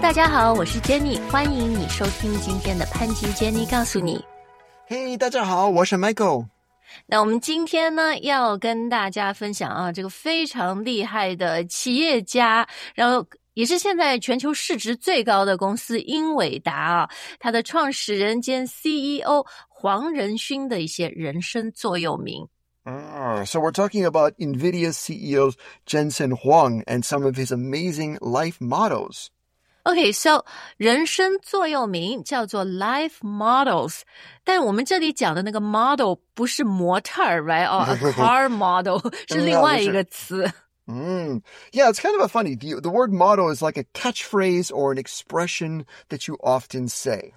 大家好，我是 Jenny， 欢迎你收听今天的潘吉 Jenny 告诉你。 嘿，大家好，我是 Michael。 那我们今天呢，要跟大家分享啊，这个非常厉害的企业家，然后也是现在全球市值最高的公司英伟达啊，它的创始人兼 CEO 黄仁勋的一些人生座右铭。 So we're talking about NVIDIA CEO Jensen Huang and some of his amazing life mottos. Okay, so 人生座右铭叫做 life models, 但我们这里讲的那个 model 不是模特儿 right? Or a car model 是另外一个词。 Yeah, it's kind of a funny. The word motto is like a catchphrase or an expression that you often say.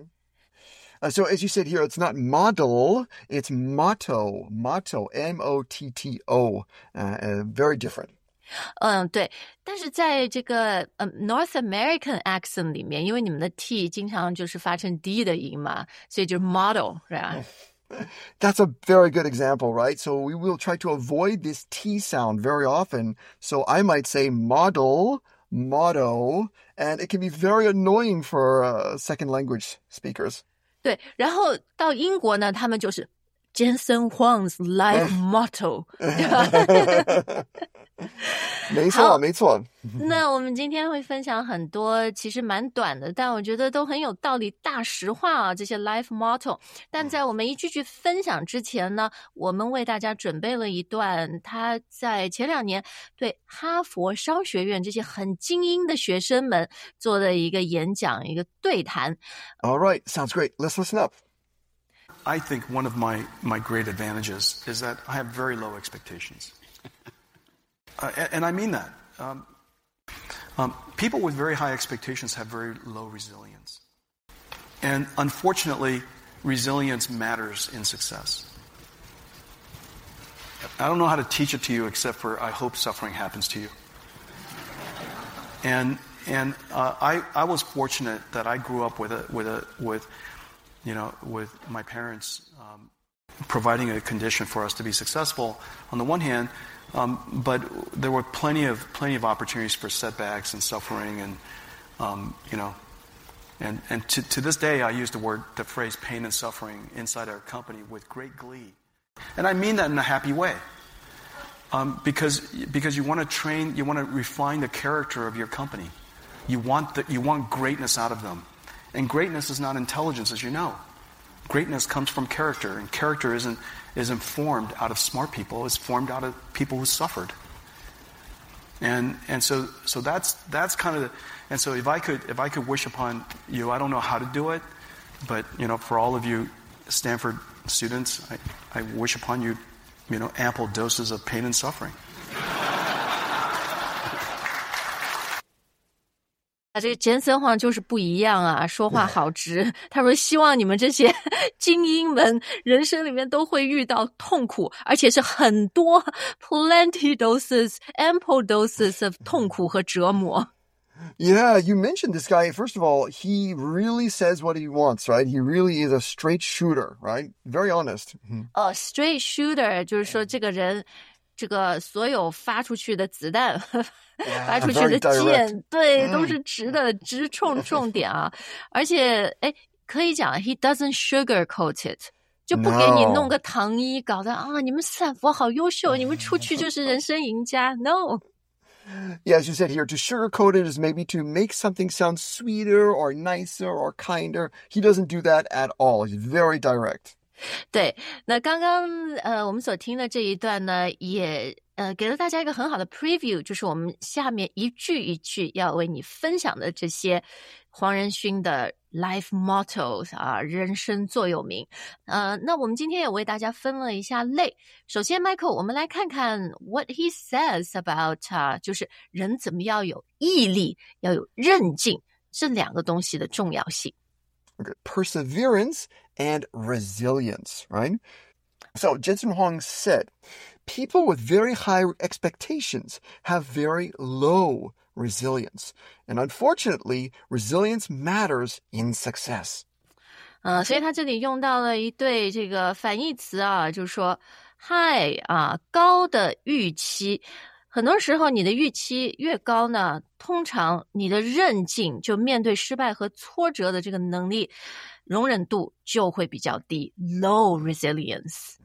So as you said here, it's not model, it's motto. Motto, M-O-T-T-O. Very different. 对，但是在这个North American accent 里面，因为你们的 T 经常就是发成 D 的音嘛，所以就是 model, right? That's a very good example, right? So we will try to avoid this T sound very often. So I might say model, motto, and it can be very annoying for second language speakers. 对，然后到英国呢，他们就是 Jensen Huang's life motto， 对吧？ 没错，没错。 那我们今天会分享很多其实蛮短的，但我觉得都很有道理，大实话啊，这些 life motto。但在我们一句句分享之前呢，我们为大家准备了一段他在前2年对哈佛商学院这些很精英的学生们做的一个演讲，一个对谈。 All right, sounds great. Let's listen up. I think one of my great advantages is that I have very low expectations. And I mean that. People with very high expectations have very low resilience. And unfortunately, resilience matters in success. I don't know how to teach it to you except for I hope suffering happens to you. And I was fortunate that I grew up with my parents providing a condition for us to be successful on the one hand, but there were plenty of opportunities for setbacks and suffering, and to this day I use the phrase pain and suffering inside our company with great glee, and I mean that in a happy way, because you want to train, you want to refine the character of your company, you want greatness out of them. And greatness is not intelligence, as you know. Greatness comes from character, and character isn't formed out of smart people. It's formed out of people who suffered. And so that's kind of the, and so if I could wish upon you, I don't know how to do it, but for all of you Stanford students, I wish upon you, ample doses of pain and suffering. 这个Jensen Huang就是不一样啊，说话好直。他说希望你们这些精英们人生里面都会遇到痛苦，而且是很多 plenty doses, ample doses of 痛苦和折磨。 Yeah, you mentioned this guy. First of all, he really says what he wants, right? He really is a straight shooter, right? Very honest. Straight shooter 就是说这个人这个所有发出去的子弹发出去的箭，对，都是直的，直冲重点啊！而且，可以讲 he doesn't sugarcoat it， 就不给你弄个糖衣，搞得啊，你们斯坦福好优秀，你们出去就是人生赢家。No. Yeah, as you said here, to sugarcoat it is maybe to make something sound sweeter or nicer or kinder. He doesn't do that at all. He's very direct. 对，那刚刚我们所听的这一段呢，也给了大家一个很好的 preview， 就是我们下面一句一句要为你分享的这些黄仁勋的 life mottos 啊，人生座右铭。那我们今天也为大家分了一下类。首先 Michael， 我们来看看 what he says about 就是人怎么要有毅力，要有韧劲，这两个东西的重要性。 Okay. Perseverance and resilience, right? So Jensen Huang said, people with very high expectations have very low resilience. And unfortunately, resilience matters in success. 所以他这里用到了一对这个反义词啊，就是说 high 高的预期很多时候你的预期越高呢，通常你的韧劲，就面对失败和挫折的这个能力，容忍度就会比较低 ，low resilience.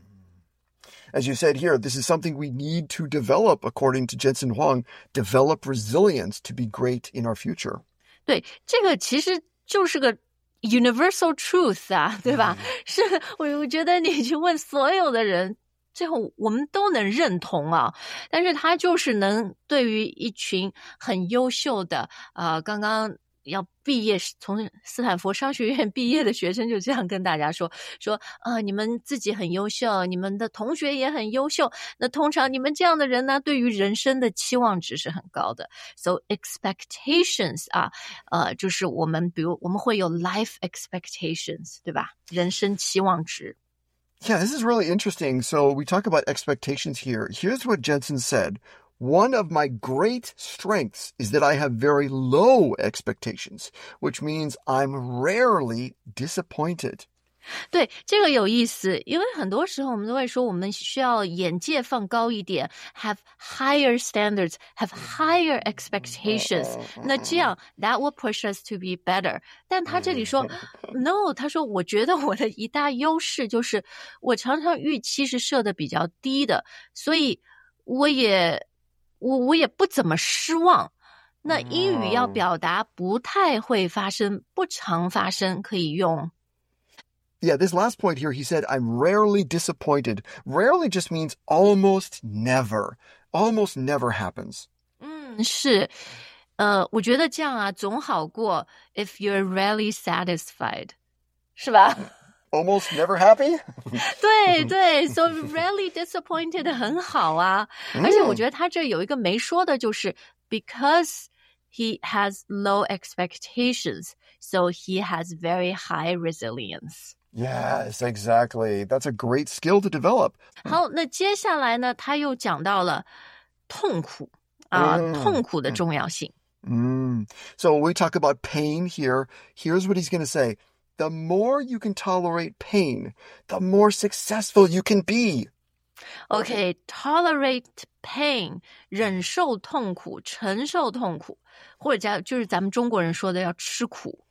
As you said here, this is something we need to develop, according to Jensen Huang, develop resilience to be great in our future. 对，这个其实就是个 universal truth 啊，对吧？是我觉得你去问所有的人，最后我们都能认同啊。但是他就是能对于一群很优秀的刚刚要毕业，从斯坦福商学院毕业的学生，就这样跟大家说你们自己很优秀，你们的同学也很优秀，那通常你们这样的人呢，对于人生的期望值是很高的。 So expectations 就是我们比如我们会有 life expectations， 对吧？人生期望值。 Yeah, this is really interesting. So we talk about expectations here. Here's what Jensen said.One of my great strengths is that I have very low expectations, which means I'm rarely disappointed. 对，这个有意思，因为很多时候我们都会说我们需要眼界放高一点 have higher standards, have higher expectations. 那这样 that will push us to be better. 但他这里说 no, 他说我觉得我的一大优势就是我常常预期是设的比较低的，所以我也不怎么失望。那英语要表达不太会发生，不常发生，可以用。 Yeah, this last point here, he said, I'm rarely disappointed. Rarely just means almost never. Almost never happens. 是。我觉得这样啊，总好过 if you're rarely satisfied. 是吧 ？Almost never happy? 对 so rarely disappointed 很好啊。而且我觉得他这有一个没说的，就是 because he has low expectations, so he has very high resilience. Yes, exactly. That's a great skill to develop. 好，那接下来呢，他又讲到了痛苦痛苦的重要性。 So when we talk about pain here, here's what he's going to say.The more you can tolerate pain, the more successful you can be. Okay, tolerate pain, 忍受痛苦，承受痛苦，或者就是咱们中国人说的要吃苦。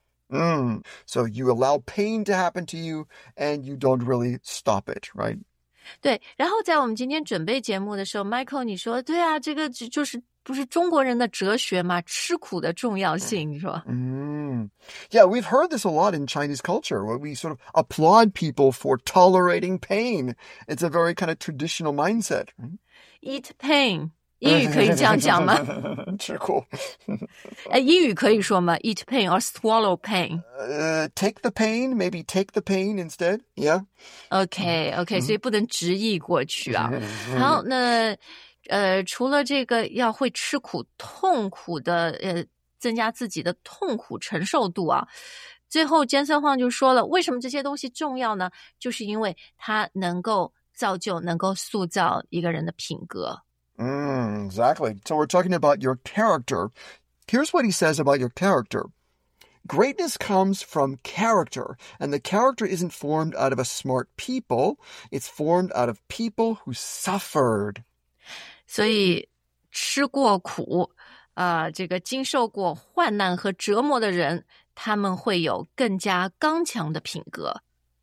So you allow pain to happen to you and you don't really stop it, right? 对，然后在我们今天准备节目的时候 Michael 你说对啊，这个就是不是中国人的哲学吗？吃苦的重要性，你说 Yeah, we've heard this a lot in Chinese culture, where we sort of applaud people for tolerating pain. It's a very kind of traditional mindset. Eat pain. 英语可以这样讲吗？ 吃苦。 英语可以说吗？ Eat pain or swallow pain? Take the pain, maybe take the pain instead. Yeah. Okay, 所以不能直译过去啊。好，那除了这个要会吃苦，痛苦的增加自己的痛苦承受度啊。最后Jensen Huang就说了，为什么这些东西重要呢？就是因为它能够造就，能够塑造一个人的品格。 Exactly. So we're talking about your character. Here's what he says about your character. Greatness comes from character, and the character isn't formed out of a smart people. It's formed out of people who suffered. 所以吃过苦这个经受过患难和折磨的人，他们会有更加刚强的品格。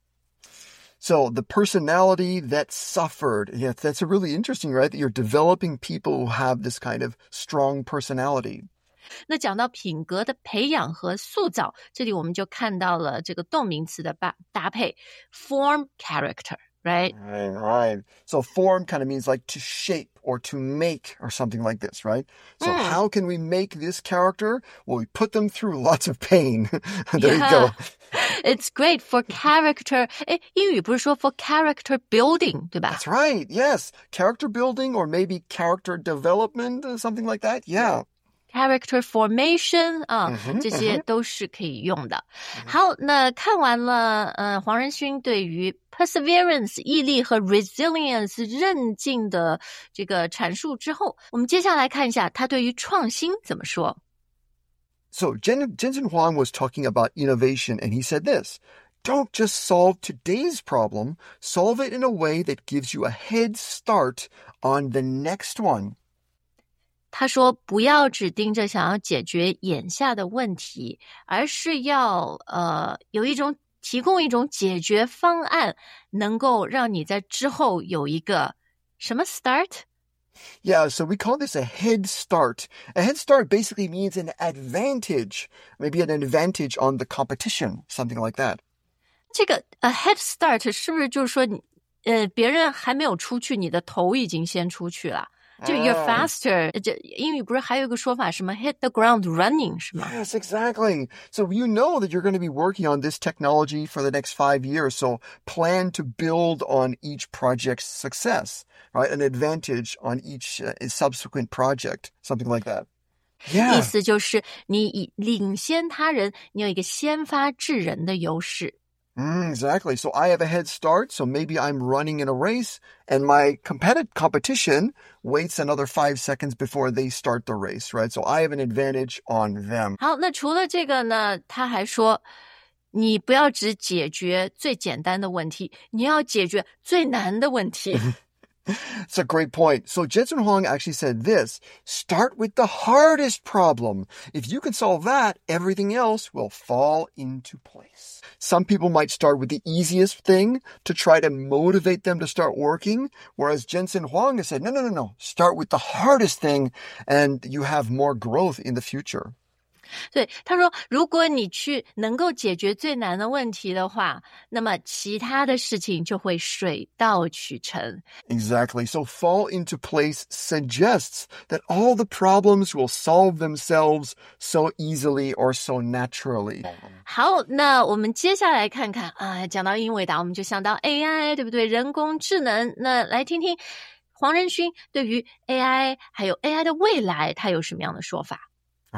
So the personality that suffered, yeah, that's really interesting, right? That you're developing people who have this kind of strong personality. 那讲到品格的培养和塑造，这里我们就看到了这个动名词的搭配 form character, right? Right. So form kind of means like to shape or to make or something like this, right? So how can we make this character? Well, we put them through lots of pain. There you go. It's great for character. 英语不是说 for character building, 对吧？ That's right. Yes. Character building or maybe character development, something like that. Yeah. Character formation 这些都是可以用的。好，那看完了黄仁勋对于 perseverance 毅力和 resilience 韧劲的这个阐述之后，我们接下来看一下他对于创新怎么说。 So Jensen Huang was talking about innovation, and he said this: don't just solve today's problem, solve it in a way that gives you a head start on the next one. 他说不要只盯着想要解决眼下的问题，而是要提供一种解决方案，能够让你在之后有一个什么 start？Yeah, so we call this a head start. A head start basically means an advantage, maybe an advantage on the competition, something like that. 这个 a head start 是不是就是说别人还没有出去，你的头已经先出去了？就 you're faster， 这英语不是还有一个说法什么 hit the ground running 是吗？ Yes, exactly. So you know that you're going to be working on this technology for the next 5 years. So plan to build on each project's success, right? An advantage on each subsequent project, something like that. Yeah. 意思就是你领先他人，你有一个先发制人的优势。 Exactly. So I have a head start. So maybe I'm running in a race and my competition waits another 5 seconds before they start the race, right? So I have an advantage on them. 好，那除了这个呢，他还说你不要只解决最简单的问题，你要解决最难的问题。 It's a great point. So Jensen Huang actually said this, start with the hardest problem. If you can solve that, everything else will fall into place. Some people might start with the easiest thing to try to motivate them to start working, whereas Jensen Huang has said, no. Start with the hardest thing and you have more growth in the future. 对，他说如果你去能够解决最难的问题的话，那么其他的事情就会水到渠成。 Exactly. So fall into place suggests that all the problems will solve themselves so easily or so naturally. 好，那我们接下来看看讲到英伟达，我们就想到 AI， 对不对？人工智能。那来听听黄仁勋对于 AI 还有 AI 的未来，他有什么样的说法？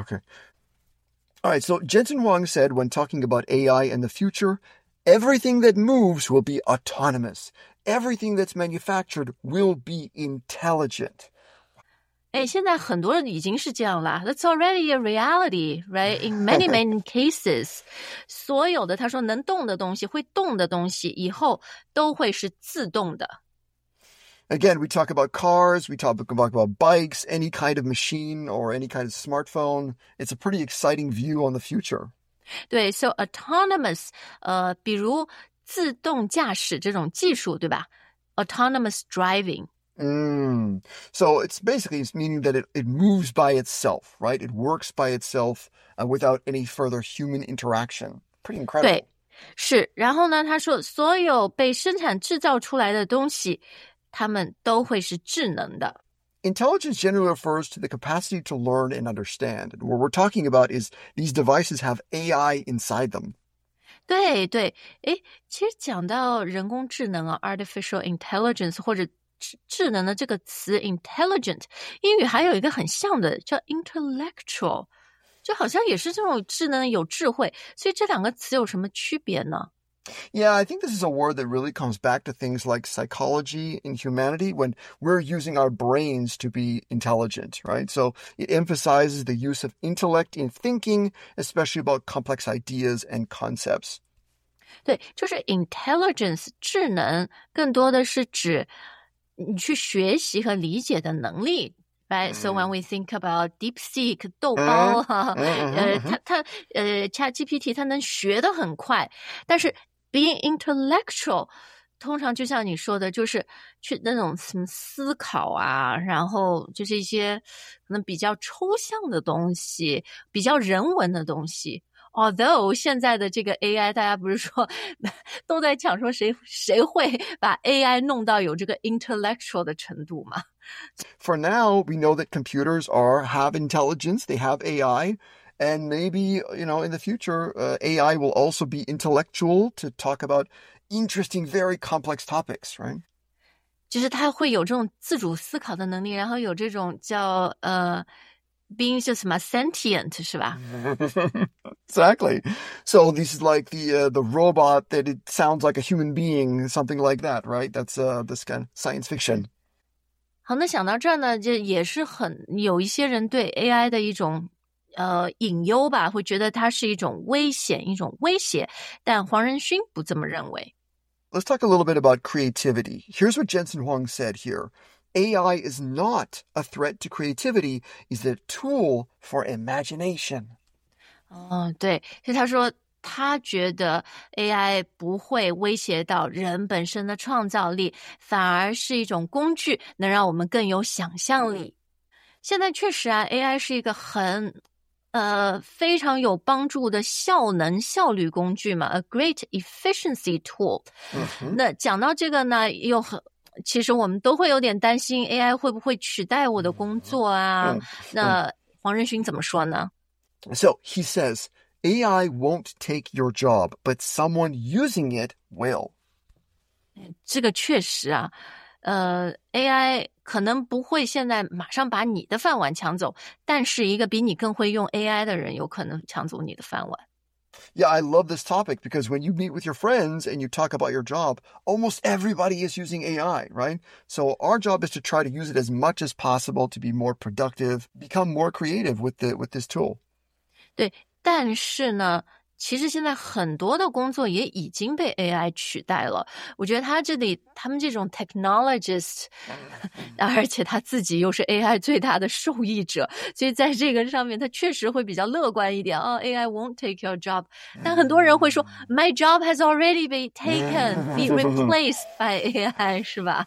Okay.All right, so Jensen Huang said when talking about AI and the future, everything that moves will be autonomous. Everything that's manufactured will be intelligent. 现在很多人已经是这样啦。That's already a reality, right? In many cases. 所有的他说能动的东西，会动的东西，以后都会是自动的。 Again, we talk about cars, we talk about bikes, any kind of machine or any kind of smartphone. It's a pretty exciting view on the future. 对 ，so autonomous, 比如自动驾驶这种技术，对吧？ Autonomous driving. So it's basically meaning that it moves by itself, right? It works by itself without any further human interaction. Pretty incredible. 对，是。然后呢，他说所有被生产制造出来的东西，它们都会是智能的。 Intelligence generally refers to the capacity to learn and understand. And what we're talking about is these devices have AI inside them. 对对，其实讲到人工智能啊 ，artificial intelligence 或者智能的这个词 intelligent， 英语还有一个很像的叫 intellectual， 就好像也是这种智能有智慧，所以这两个词有什么区别呢？ Yeah, I think this is a word that really comes back to things like psychology and humanity when we're using our brains to be intelligent, right? So it emphasizes the use of intellect in thinking, especially about complex ideas and concepts. 对，就是 intelligence 智能更多的是指你去学习和理解的能力。Right, so when we think about DeepSeek 豆包ChatGPT 它能学得很快，但是 being intellectual 通常就像你说的，就是去那种什么思考啊，然后就是一些可能比较抽象的东西，比较人文的东西。Although 现在的这个 AI 大家不是说都在讲说谁会把 AI 弄到有这个 intellectual 的程度吗？ For now, we know that computers have intelligence, they have AI, and maybe, in the future, AI will also be intellectual to talk about interesting, very complex topics, right? 就是它会有这种自主思考的能力，然后有这种叫being 就什么 sentient 是吧？ Exactly. So this is like the robot that it sounds like a human being, something like that, right? That's this kind of science fiction. 好，那想到这儿呢，就也是有一些人对 AI 的一种隐忧吧，会觉得它是一种危险，一种威胁，但黄仁勋不这么认为。 Let's talk a little bit about creativity. Here's what Jensen Huang said here. AI is not a threat to creativity, it's a tool for imagination. 对，所以他说他觉得 AI 不会威胁到人本身的创造力，反而是一种工具，能让我们更有想象力。现在确实啊 AI 是一个非常有帮助的效率工具嘛 ，a great efficiency tool。那讲到这个呢，其实我们都会有点担心 AI 会不会取代我的工作啊？那黄仁勋怎么说呢？ So he says, AI won't take your job, but someone using it will. 这个确实啊，AI 可能不会现在马上把你的饭碗抢走，但是一个比你更会用 AI 的人有可能抢走你的饭碗。 Yeah, I love this topic because when you meet with your friends and you talk about your job, almost everybody is using AI, right? So our job is to try to use it as much as possible to be more productive, become more creative with this tool. 对，但是呢，其实现在很多的工作也已经被 AI 取代了。我觉得他们这种 technologist， 而且他自己又是 AI 最大的受益者，所以在这个上面他确实会比较乐观一点。AI won't take your job， 但很多人会说 My job has already been taken, be replaced by AI， 是吧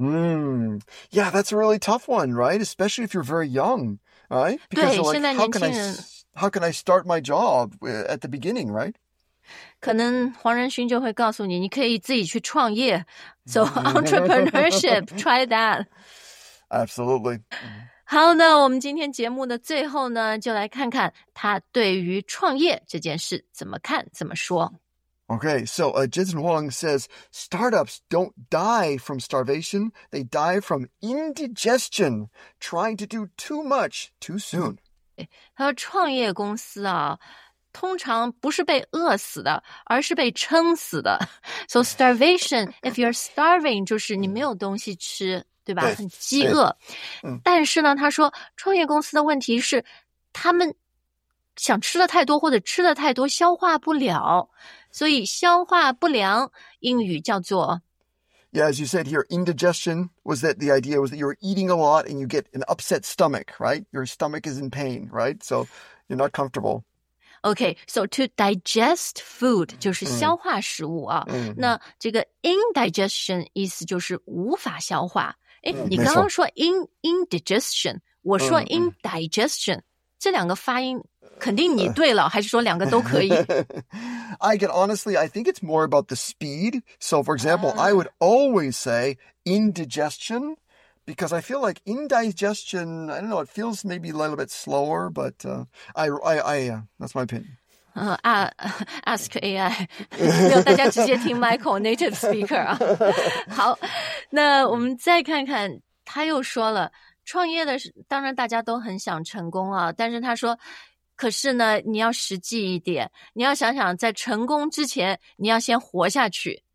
？Yeah, that's a really tough one, right? Especially if you're very young, right? Because 对， you're 现 like, 在年轻人 how can I start my job at the beginning, right? 可能黄仁勋就会告诉你，你可以自己去创业。So entrepreneurship, try that. Absolutely. 好，那我们今天节目的最后呢，就来看看他对于创业这件事怎么看，怎么说。 Okay, so Jensen Huang says, startups don't die from starvation, they die from indigestion, trying to do too much too soon. 他说创业公司啊，通常不是被饿死的，而是被撑死的。So starvation, if you're starving， 就是你没有东西吃，对吧？很饥饿。但是呢，他说创业公司的问题是，他们想吃的太多或者吃的太多，消化不了，所以消化不良英语叫做。 Yeah, as you said here, indigestion the idea was that you were eating a lot and you get an upset stomach, right? Your stomach is in pain, right? So you're not comfortable. Okay, so to digest food 就是消化食物啊。那这个 indigestion 意思就是无法消化。你刚刚说 indigestion， 我说 indigestion， 这两个发音肯定你对了，还是说两个都可以 I think it's more about the speed. So, for example, I would always say indigestion because I feel like indigestion, I don't know, it feels maybe a little bit slower, but that's my opinion. Ask AI 没有，大家直接听 Michael native speaker 啊。好，那我们再看看，他又说了，创业的当然大家都很想成功啊，但是他说可是呢，你要实际一点，你要想想在成功之前，你要先活下去。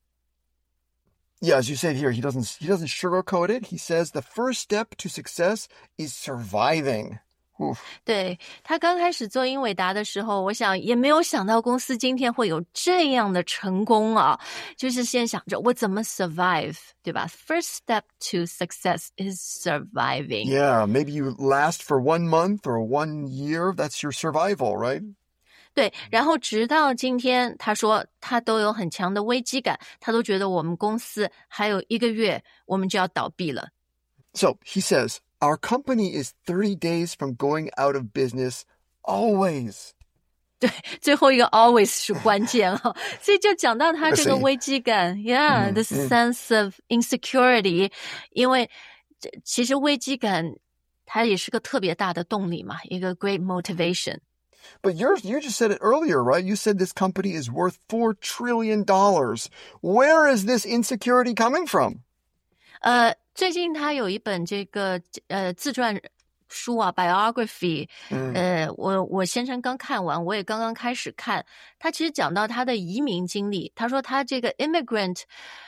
Yeah, as you said here, he doesn't sugarcoat it. He says the first step to success is surviving. 对，他刚开始做英伟达的时候，我想也没有想到公司今天会有这样的成功啊，就是先想着我怎么 survive， 对吧？ First step to success is surviving. Yeah, maybe you last for 1 month or 1 year. That's your survival, right? 对，然后直到今天，他说他都有很强的危机感，他都觉得我们公司还有1个月，我们就要倒闭了。 So he says,Our company is 30 days from going out of business, always. 对，最后一个 always 是关键啊，所以就讲到他这个危机感 ，Yeah, the sense of insecurity， 因为其实危机感它也是个特别大的动力嘛，一个 great motivation. But you just said it earlier, right? You said this company is worth $4 trillion. Where is this insecurity coming from? 最近他有一本这个自传书啊 biography， 我先生刚看完，我也刚刚开始看。他其实讲到他的移民经历，他说他这个 immigrant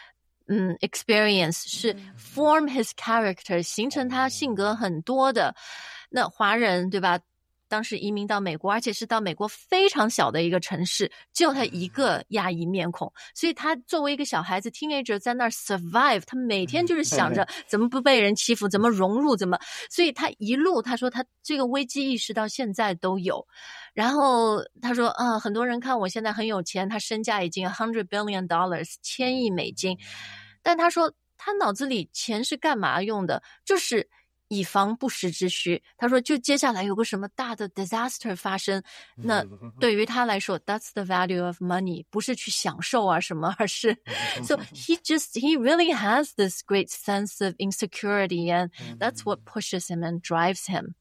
experience 是 form his character， 形成他性格很多的。那华人对吧？ 当时移民到美国，而且是到美国非常小的一个城市，只有他一个亚裔面孔，所以他作为一个小孩子 teenager 在那儿 survive， 他每天就是想着怎么不被人欺负，怎么融入，所以他一路他说他这个危机意识到现在都有。然后他说很多人看我现在很有钱，他身价已经$100 billion 1000亿美金，但他说他脑子里钱是干嘛用的，就是以防不时之需。他说就接下来有个什么大的 disaster 发生，那对于他来说 that's the value of money， 不是去享受啊什么，而是so he really has this great sense of insecurity and that's what pushes him and drives him.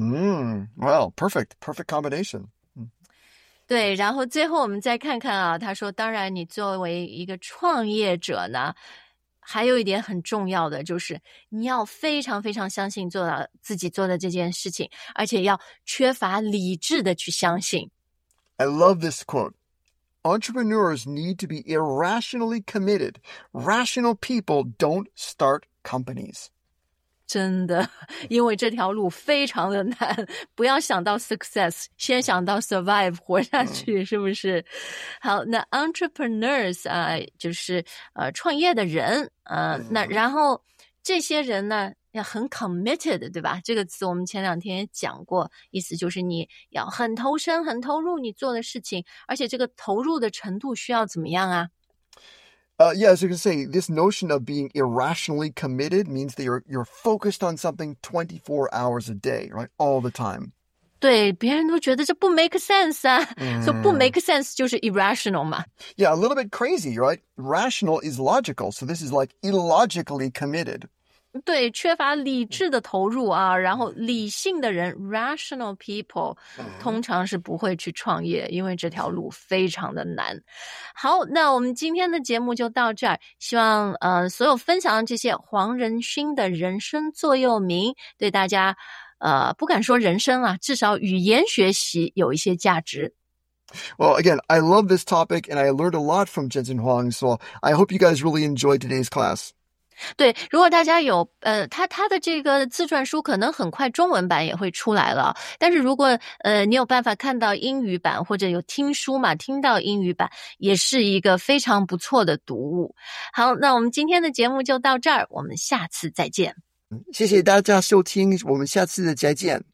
Well, perfect combination. 对，然后最后我们再看看啊，他说当然你作为一个创业者呢，还有一点很重要的就是你要非常非常相信做到自己做的这件事情，而且要缺乏理智的去相信。 I love this quote. Entrepreneurs need to be irrationally committed. Rational people don't start companies. 真的，因为这条路非常的难，不要想到 success， 先想到 survive 活下去，是不是？好，那 entrepreneurs 就是创业的人，那然后这些人呢要很 committed， 对吧？这个词我们前2天也讲过，意思就是你要很投身很投入你做的事情，而且这个投入的程度需要怎么样啊 Yeah, as you can say, this notion of being irrationally committed means that you're focused on something 24 hours a day, right? All the time. 对，别人都觉得这不 make sense 啊，所以不 make sense 就是 irrational 嘛。 Yeah, a little bit crazy, right? Rational is logical, so this is like illogically committed. 对，缺乏理智的投入啊，然后理性的人 rational people 通常是不会去创业，因为这条路非常的难。好，那我们今天的节目就到这儿，希望所有分享的这些黄仁勋的人生座右铭对大家不敢说人生啊，至少语言学习有一些价值。 Well, again, I love this topic and I learned a lot from Jensen Huang, so I hope you guys really enjoyed today's class. 对，如果大家有他的这个自传书可能很快中文版也会出来了，但是如果你有办法看到英语版或者有听书嘛，听到英语版也是一个非常不错的读物。好，那我们今天的节目就到这儿，我们下次再见。 谢谢大家收听，我们下次再见。